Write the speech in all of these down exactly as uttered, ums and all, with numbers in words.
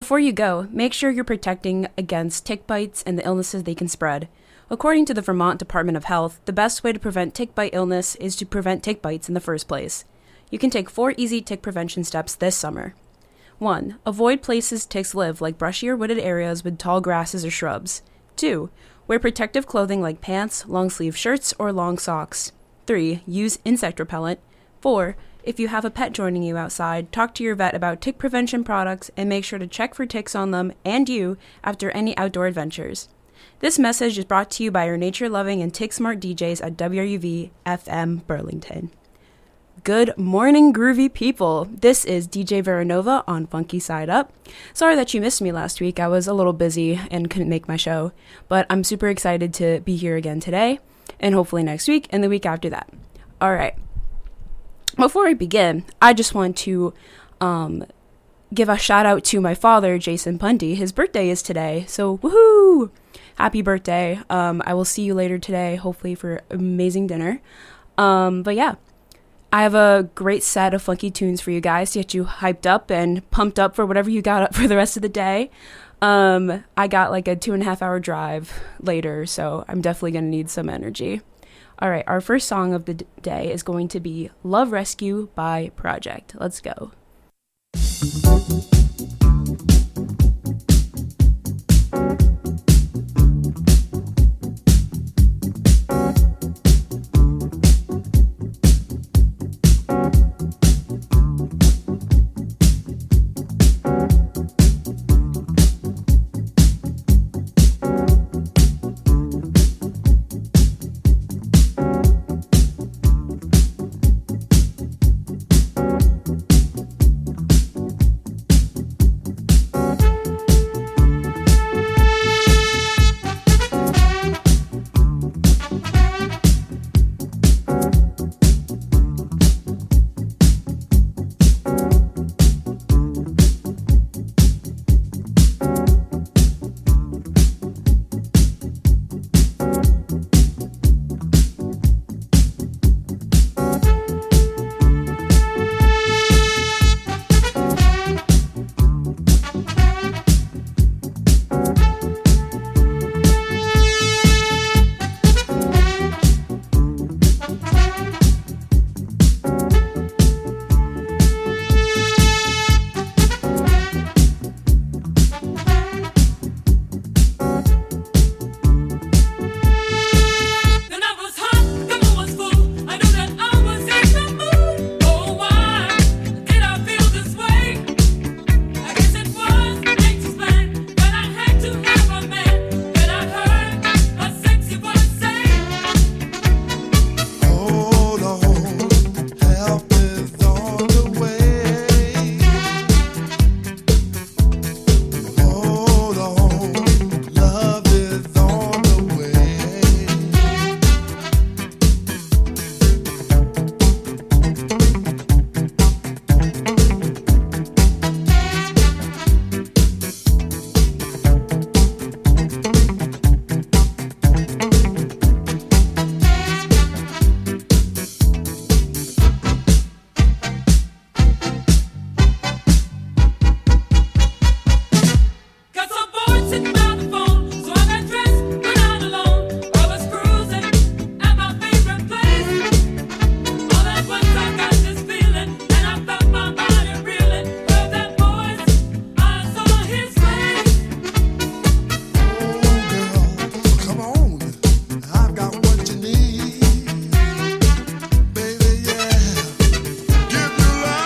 before you go, make sure you're protecting against tick bites and the illnesses they can spread. According to the Vermont Department of Health, the best way to prevent tick bite illness is to prevent tick bites in the first place. You can take four easy tick prevention steps this summer. one. Avoid places ticks live, like brushy or wooded areas with tall grasses or shrubs. two. Wear protective clothing like pants, long-sleeve shirts, or long socks. three. Use insect repellent. four. If you have a pet joining you outside, talk to your vet about tick prevention products and make sure to check for ticks on them and you after any outdoor adventures. This message is brought to you by your nature-loving and tick-smart D Js at W R U V F M Burlington. Good morning, groovy people. This is D J Veranova on Funky Side Up. Sorry that you missed me last week. I was a little busy and couldn't make my show, but I'm super excited to be here again today and hopefully next week and the week after that. All right. Before I begin, I just want to um, give a shout out to my father, Jason Punty. His birthday is today, so woohoo! Happy birthday. Um, I will see you later today, hopefully for amazing dinner. Um, but yeah, I have a great set of funky tunes for you guys to get you hyped up and pumped up for whatever you got up for the rest of the day. Um, I got like a two and a half hour drive later, so I'm definitely going to need some energy. All right, our first song of the d- day is going to be Love Rescue by Project. Let's go.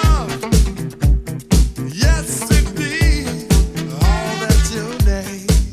Yes, indeed, all that you need.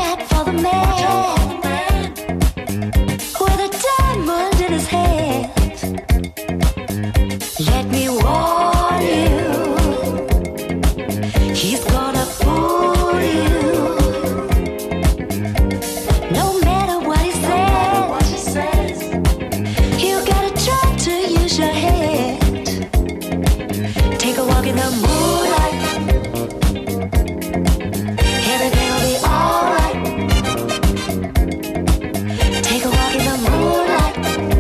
out for the man with a diamond in his hand. Let me warn you, he's gonna fool you. No matter what he says, you gotta try to use your head. Take a walk in the moonlight, everything will be alright. Take a walk in the moonlight,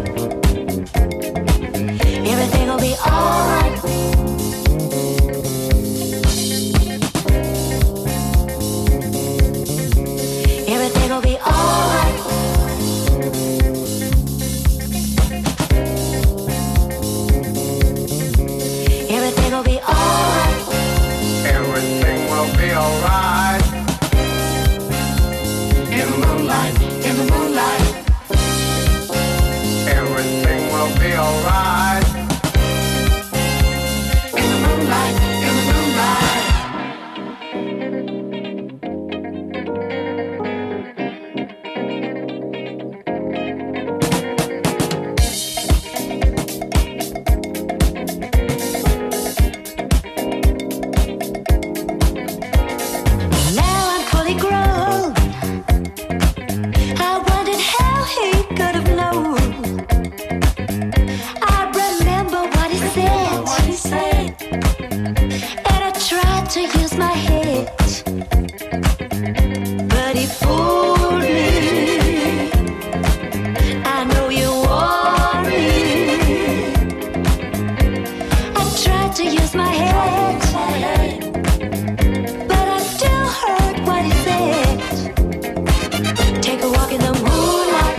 everything will be alright. Everything will be alright. Everything will be alright. Everything will be alright. In the moonlight, in the moonlight. Everything will be alright. In the moonlight, in the moonlight. Now I'm fully grown. I wondered how he could have known. I remember what he said, What he said, and I tried to use my head, but he fooled me. I know you want me. I tried to use my head, but I still heard what he said. Take a walk in the moonlight,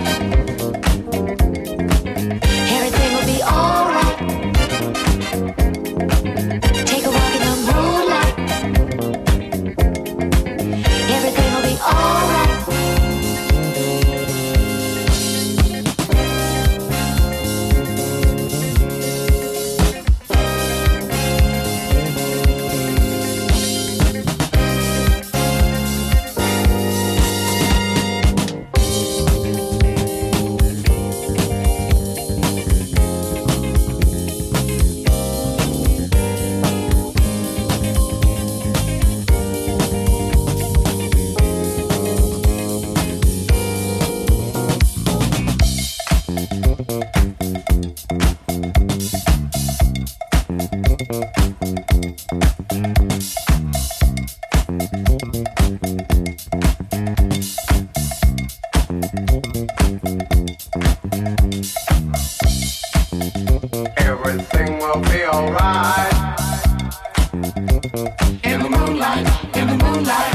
everything will be alright. Take a walk in the moonlight, everything will be alright. everything will be alright. In the moonlight, in the moonlight.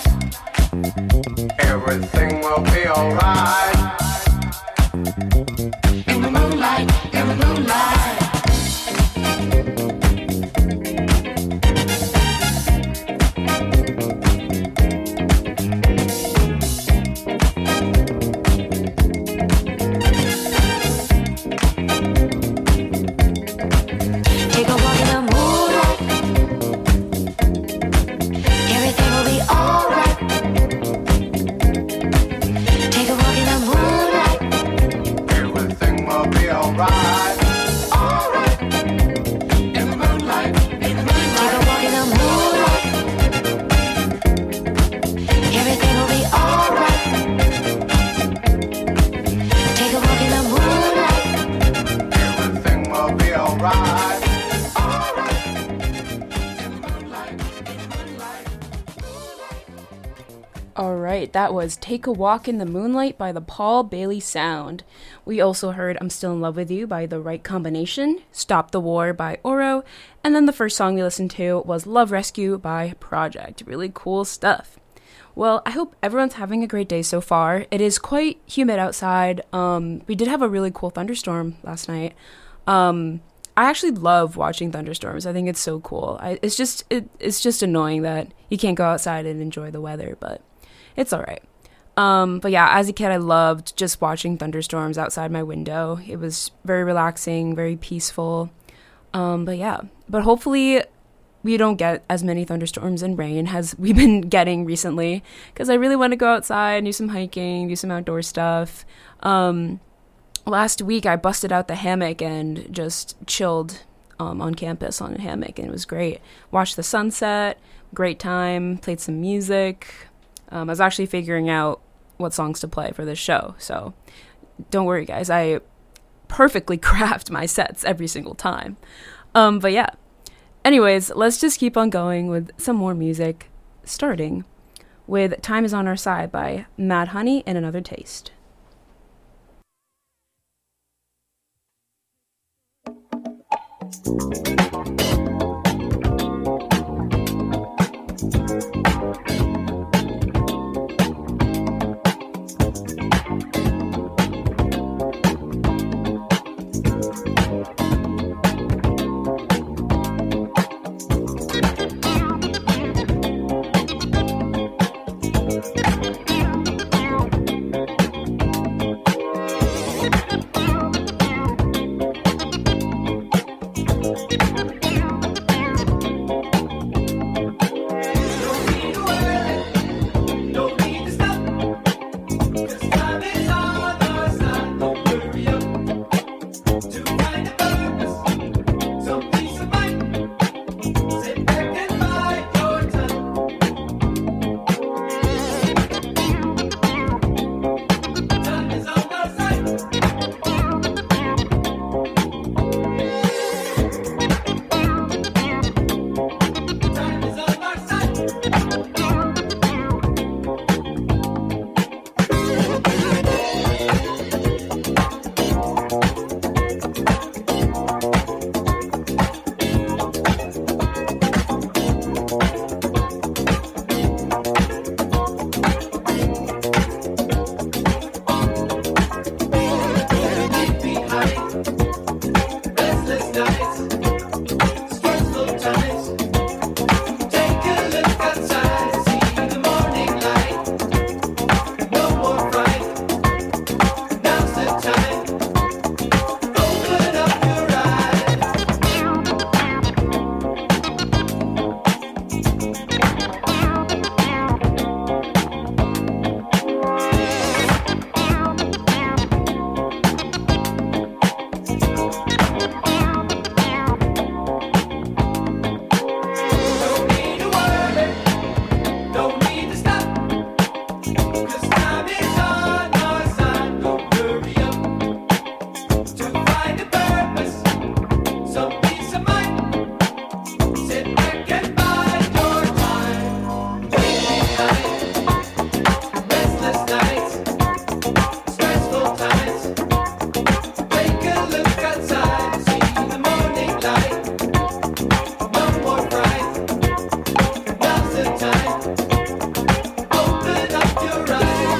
Everything will be alright. In the moonlight, in the moonlight. Take a walk in the moonlight. Everything will be alright. Take a walk in the moonlight. Everything will be alright. Alright. In the moonlight, in the moonlight. Take a walk in the moonlight. Everything will be alright. Take a walk in the moonlight. Everything will be alright. Alright, that was Take a Walk in the Moonlight by the Paul Bailey Sound. We also heard I'm Still in Love with You by The Right Combination, Stop the War by Oro, and then the first song we listened to was Love Rescue by Project. Really cool stuff. Well, I hope everyone's having a great day so far. It is quite humid outside. Um, we did have a really cool thunderstorm last night. Um, I actually love watching thunderstorms. I think it's so cool. I, it's just it, it's just annoying that you can't go outside and enjoy the weather, but it's all right. Um, but yeah, as a kid, I loved just watching thunderstorms outside my window. It was very relaxing, very peaceful. Um, but yeah, but hopefully we don't get as many thunderstorms and rain as we've been getting recently, because I really want to go outside, do some hiking, do some outdoor stuff. Um, last week I busted out the hammock and just chilled um, on campus on a hammock, and it was great. Watched the sunset, great time, played some music. Um, I was actually figuring out what songs to play for this show, so don't worry, guys. I perfectly craft my sets every single time. Um, but yeah. Anyways, let's just keep on going with some more music, starting with Time Is On Our Side by Mad Honey and Another Taste. Open up your eyes.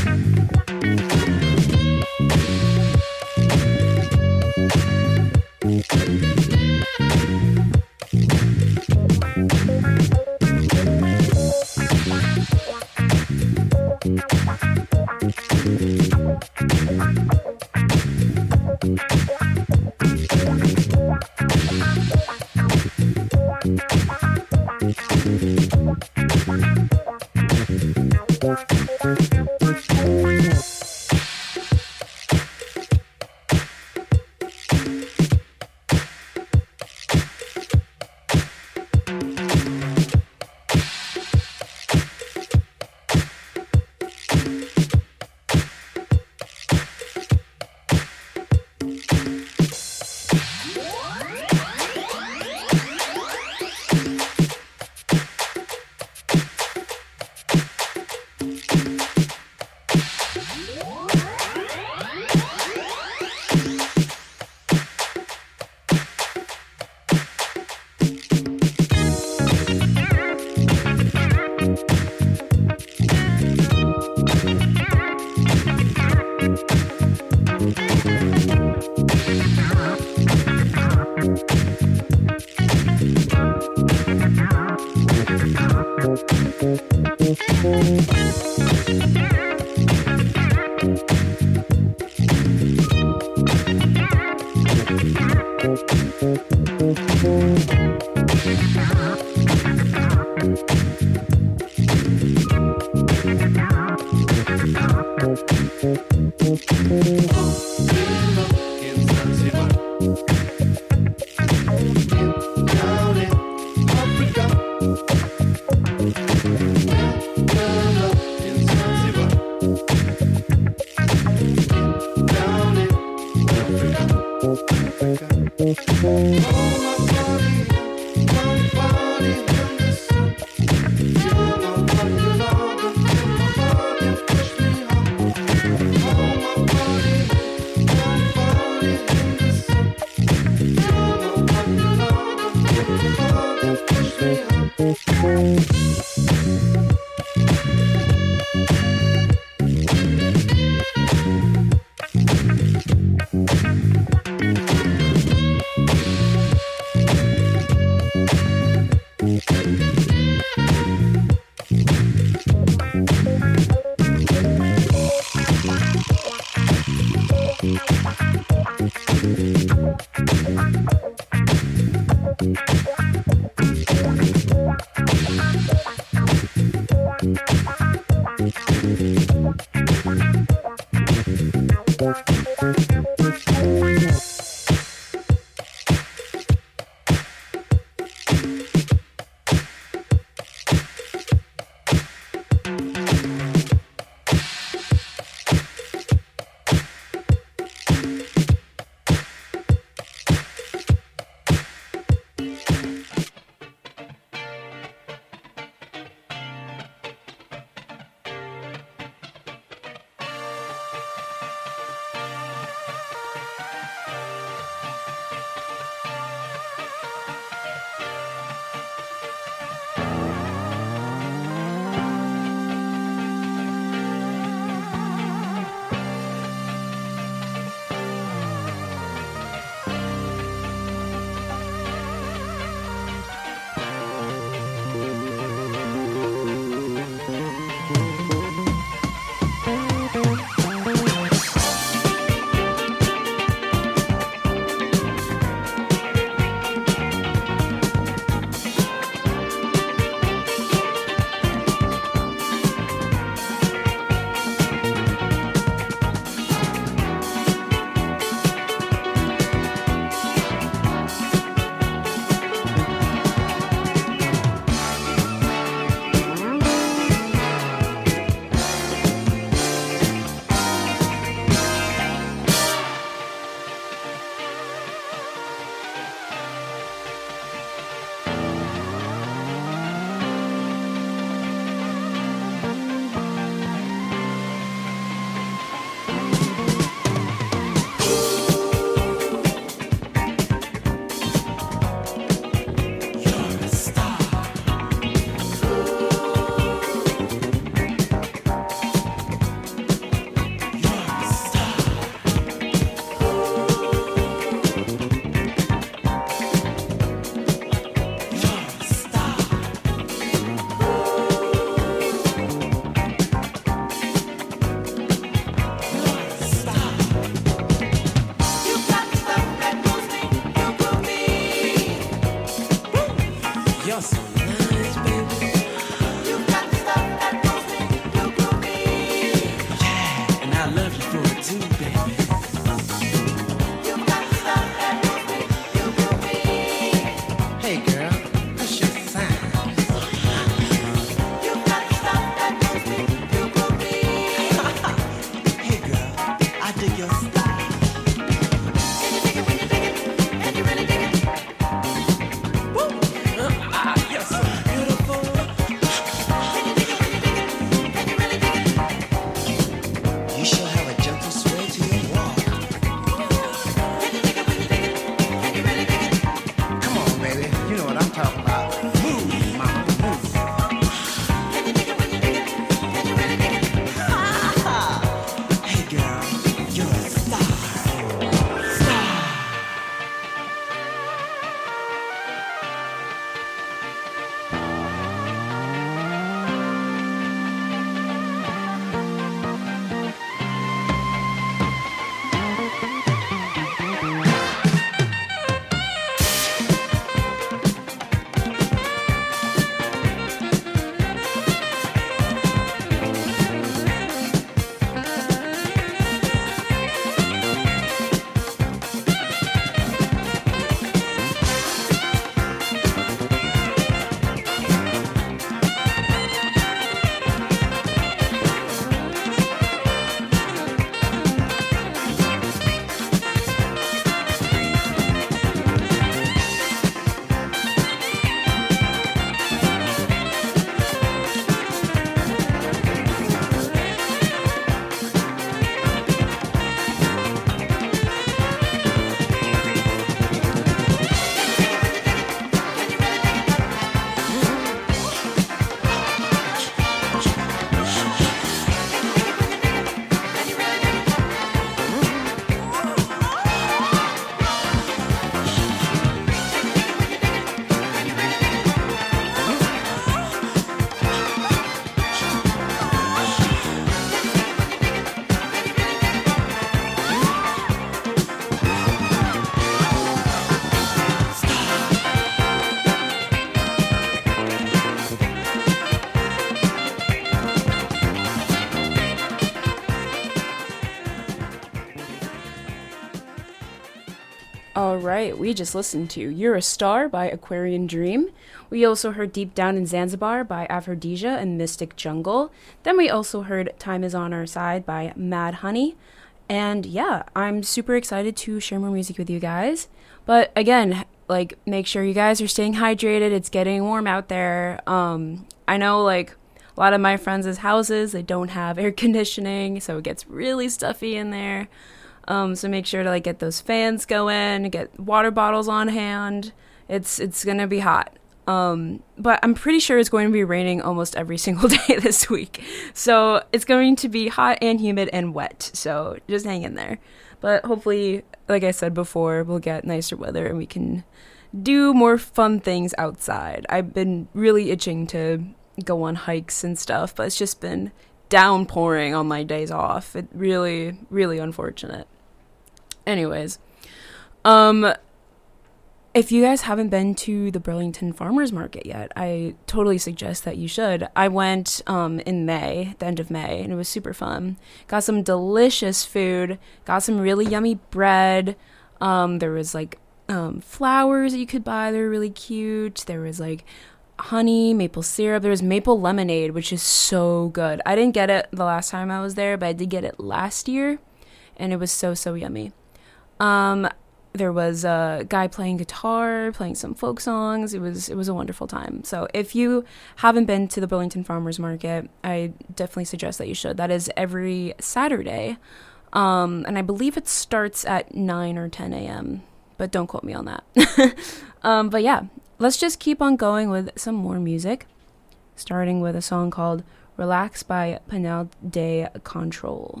Alright, we just listened to You're a Star by Aquarian Dream. We also heard Deep Down in Zanzibar by Aphrodisia and Mystic Jungle. Then we also heard Time Is On Our Side by Mad Honey. And yeah, I'm super excited to share more music with you guys. But again, like, make sure you guys are staying hydrated. It's getting warm out there. Um, I know, like, a lot of my friends' houses, they don't have air conditioning, so it gets really stuffy in there. Um, so make sure to like get those fans going, get water bottles on hand. It's it's gonna be hot. Um, but I'm pretty sure it's going to be raining almost every single day this week. So it's going to be hot and humid and wet. So just hang in there. But hopefully, like I said before, we'll get nicer weather and we can do more fun things outside. I've been really itching to go on hikes and stuff, but it's just been downpouring on my days off. It really, really unfortunate. Anyways, um, if you guys haven't been to the Burlington Farmers Market yet, I totally suggest that you should. I went um, in May, the end of May, and it was super fun. Got some delicious food, got some really yummy bread. Um, there was like um, flowers that you could buy. They were really cute. There was like honey, maple syrup. There was maple lemonade, which is so good. I didn't get it the last time I was there, but I did get it last year, and it was so, so yummy. Um, there was a guy playing guitar, playing some folk songs. It was, it was a wonderful time. So if you haven't been to the Burlington Farmers Market, I definitely suggest that you should. That is every Saturday. Um, and I believe it starts at nine or ten a.m., but don't quote me on that. um, but yeah, let's just keep on going with some more music, starting with a song called Relax by Panel de Control.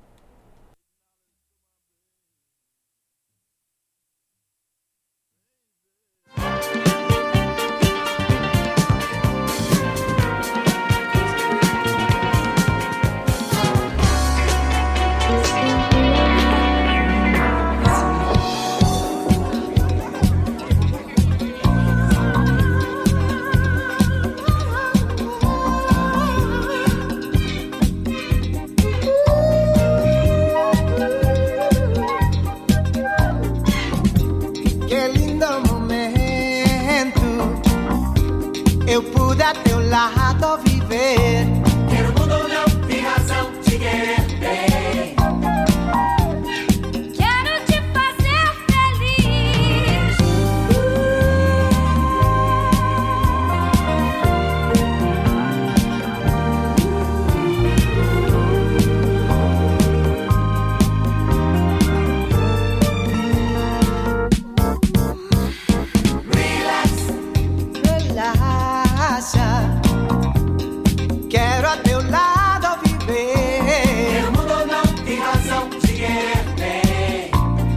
Eu pude a teu lado viver. Quero mundo não tem razão de querer bem. Quero te fazer feliz. Relax, Relaxa. Quero a teu lado viver. quero mundo não tem razão de querer bem.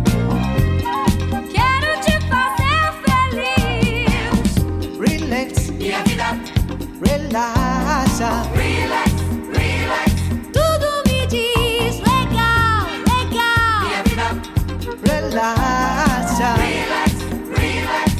Quero te fazer feliz. Relax, Minha vida, relaxa. relax, relax. Tudo me diz legal, legal. Minha vida, Relaxa. relax, relax.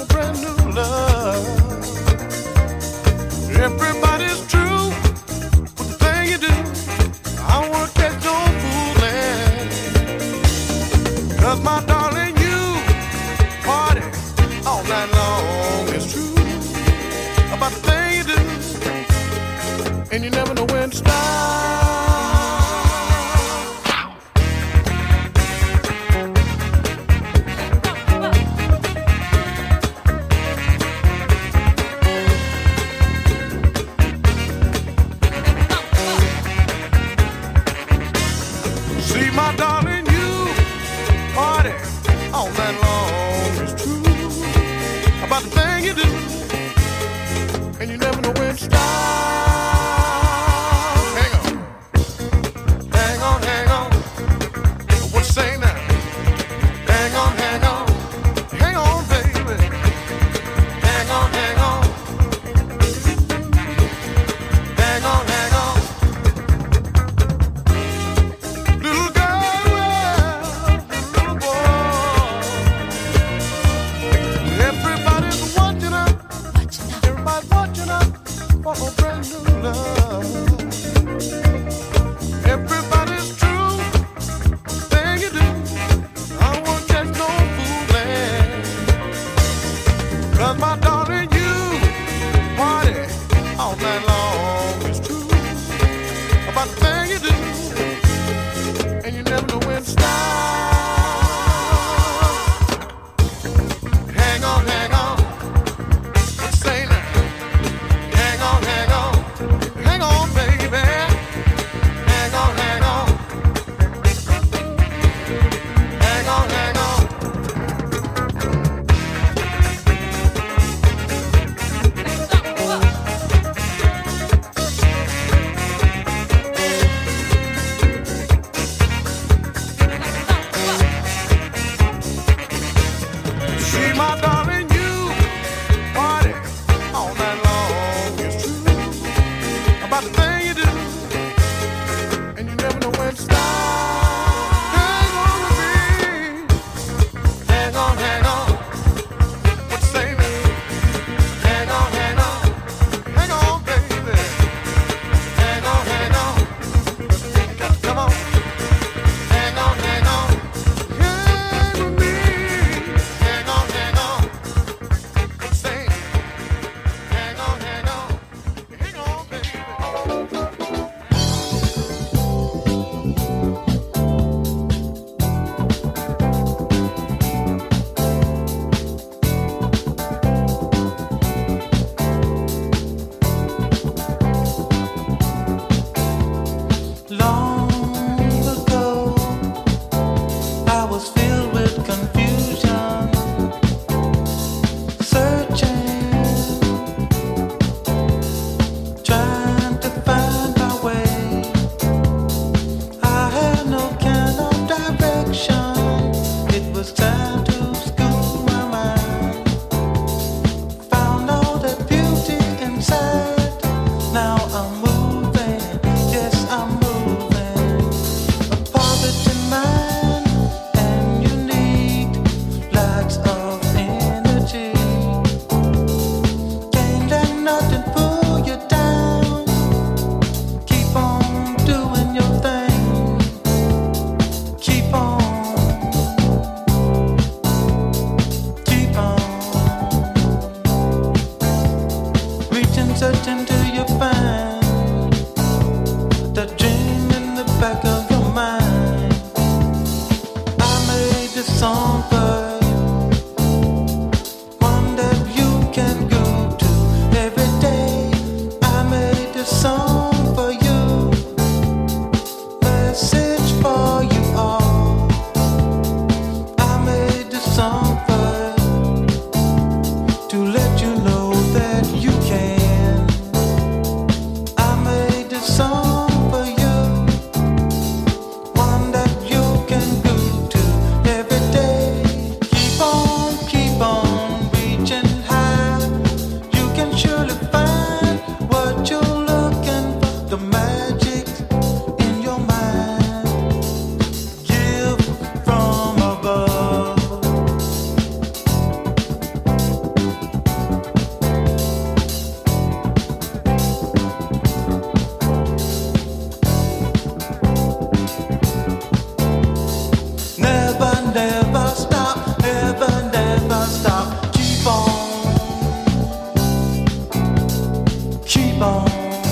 brand new love. Everybody's true with the thing you do. I wanna catch your fooling. 'Cause my darling, you party all night long. It's true about the thing you do, and you never know when to stop. See, my darling, you party all night long. It's true about the thing you do, and you never know when to stop. Hang on, hang on, hang on. What you say now? Hang on, hang on, hang on, baby. Hang on, hang on, hang on, hang on. Little girl, little boy. Everybody's watching up. Everybody's watching up for a brand new love. Everybody's true, thing you do. I won't catch no fooling. 'Cause my darling, you party all night long. It's true about the thing you do, and you never know when to stop. Hang on, hang on. What you say now? Hang on, hang on. Hang on, baby. Hang on, hang on. Hang on, hang on. keep on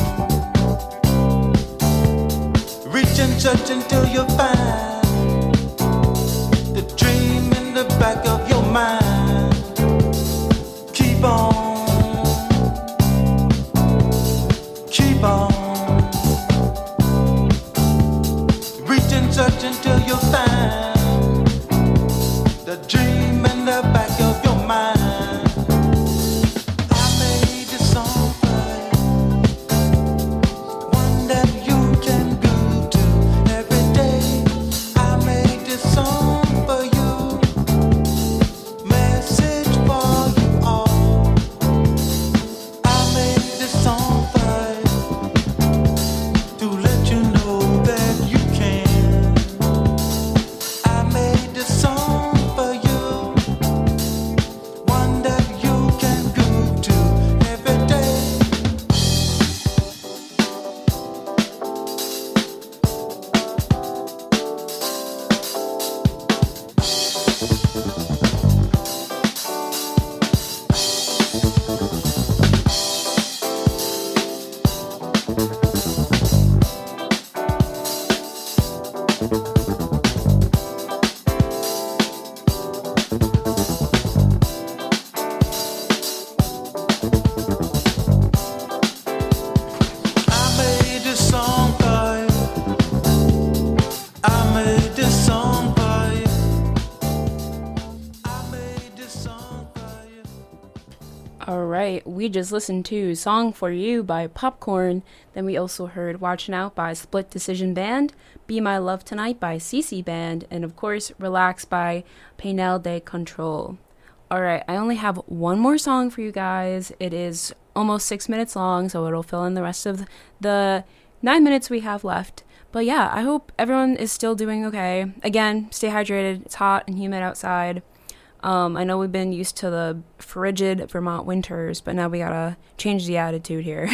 reaching, searching till you find the dream in the back of your mind. Keep on, keep on reaching, searching till you find the dream in the back of your mind. We just listened to Song for You by Popcorn. Then we also heard Watching Out by Split Decision Band, Be My Love Tonight by C C Band, and of course Relax by Painel de Control. Alright, I only have one more song for you guys. It is almost six minutes long, so it'll fill in the rest of the nine minutes we have left. But yeah, I hope everyone is still doing okay. Again, stay hydrated. It's hot and humid outside. Um, I know we've been used to the frigid Vermont winters, but now we gotta change the attitude here.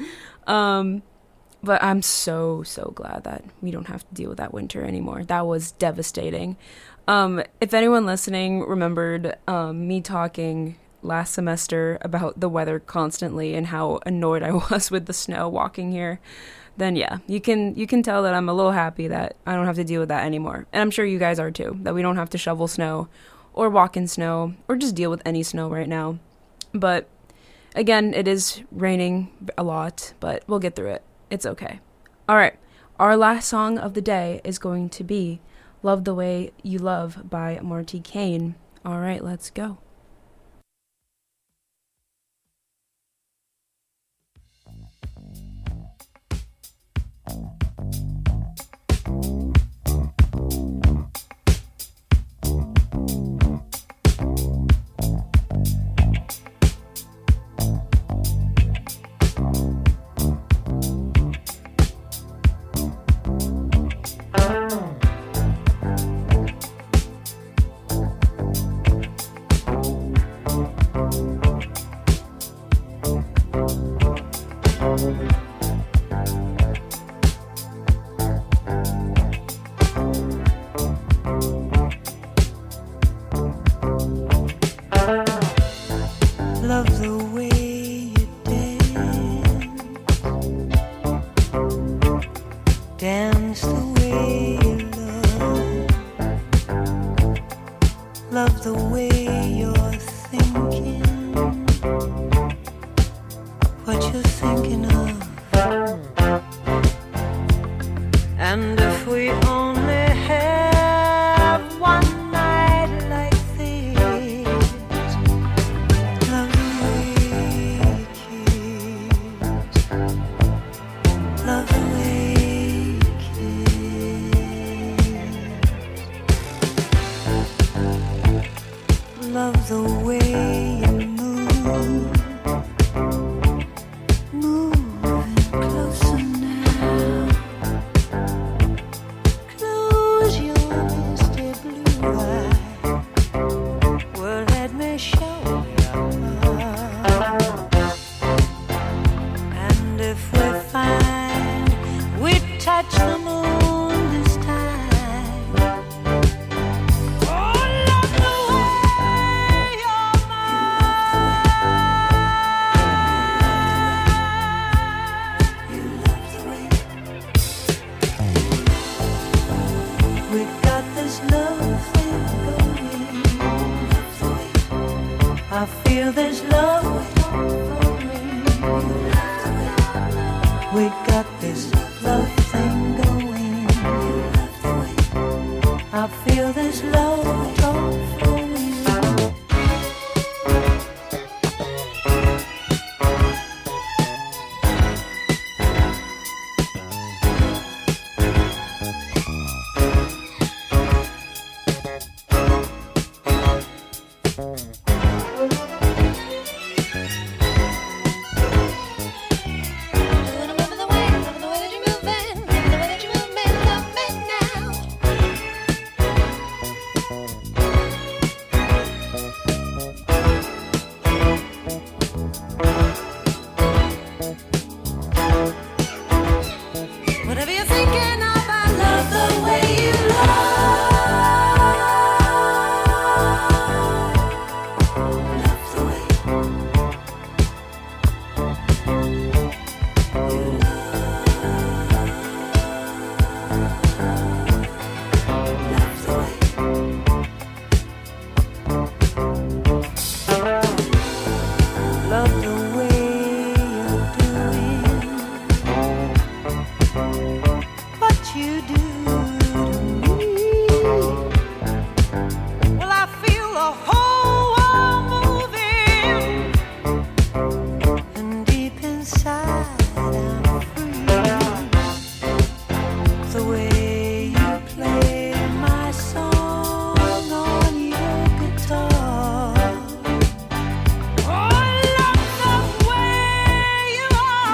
um, but I'm so, so glad that we don't have to deal with that winter anymore. That was devastating. Um, if anyone listening remembered um, me talking last semester about the weather constantly and how annoyed I was with the snow walking here, then yeah, you can you can tell that I'm a little happy that I don't have to deal with that anymore. And I'm sure you guys are too, that we don't have to shovel snow or walk in snow, or just deal with any snow right now. But, again, it is raining a lot, but we'll get through it. It's okay. Alright, our last song of the day is going to be Love the Way You Love by Marty Kane. Alright, let's go. Love the way feel this love falling. We got this love thing going. I feel this love talk flowing. Whatever you're thinking of, I love the way you love the way you're doing what you do to me. Well, I feel the whole world moving, and deep inside I'm free. The way you play my song on your guitar. Oh, I love the way you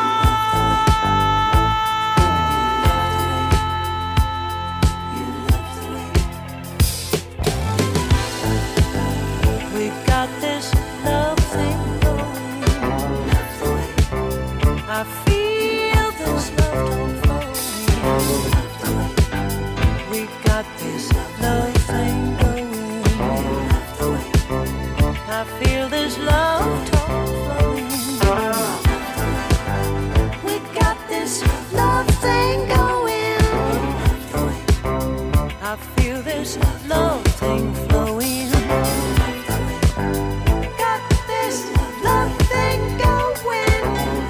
are. We got this love thing going. I feel this love don't flowing. We got this love thing going. I feel this love talk flowing. We got this love thing going. I feel this love thing flowing. Got this love thing going.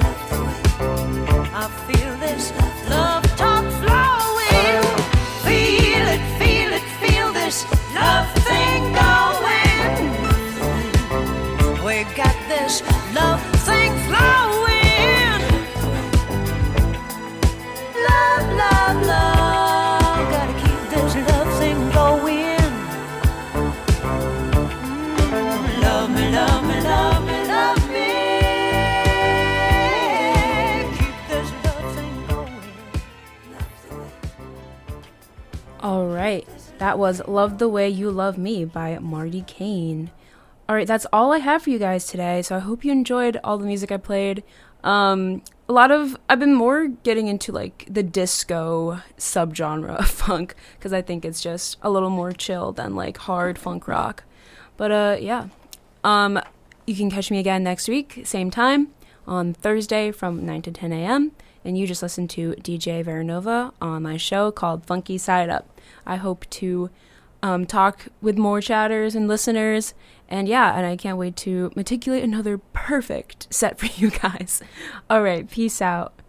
I feel this love talk flowing. Feel it, feel it, feel this love thing going. We got this love thing flowing. Love, love, love. Gotta keep this love thing going. Mm, love me, love me, love me, love me. Keep this love thing going. All right, that was Love the Way You Love Me by Marty Kane. All right, that's all I have for you guys today, so I hope you enjoyed all the music I played. Um, a lot of, I've been more getting into like the disco subgenre of funk, because I think it's just a little more chill than like hard funk rock. But uh, yeah, um, you can catch me again next week, same time, on Thursday from nine to ten a.m., and you just listened to D J Veranova on my show called Funky Side Up. I hope to um, talk with more chatters and listeners, and yeah, and I can't wait to meticulate another perfect set for you guys. All right, peace out.